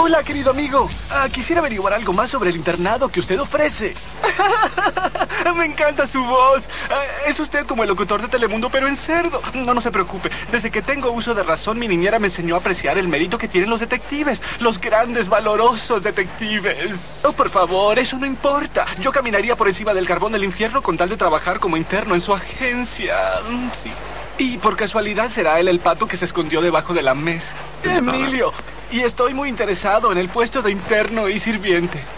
Hola, querido amigo. Quisiera averiguar algo más sobre el internado que usted ofrece. Me encanta su voz. Es usted como el locutor de Telemundo, pero en cerdo. No se preocupe. Desde que tengo uso de razón, mi niñera me enseñó a apreciar el mérito que tienen los detectives. Los grandes, valorosos detectives. Oh, por favor, eso no importa. Yo caminaría por encima del carbón del infierno con tal de trabajar como interno en su agencia. Sí. Y por casualidad será él el pato que se escondió debajo de la mesa. Emilio. Y estoy muy interesado en el puesto de interno y sirviente.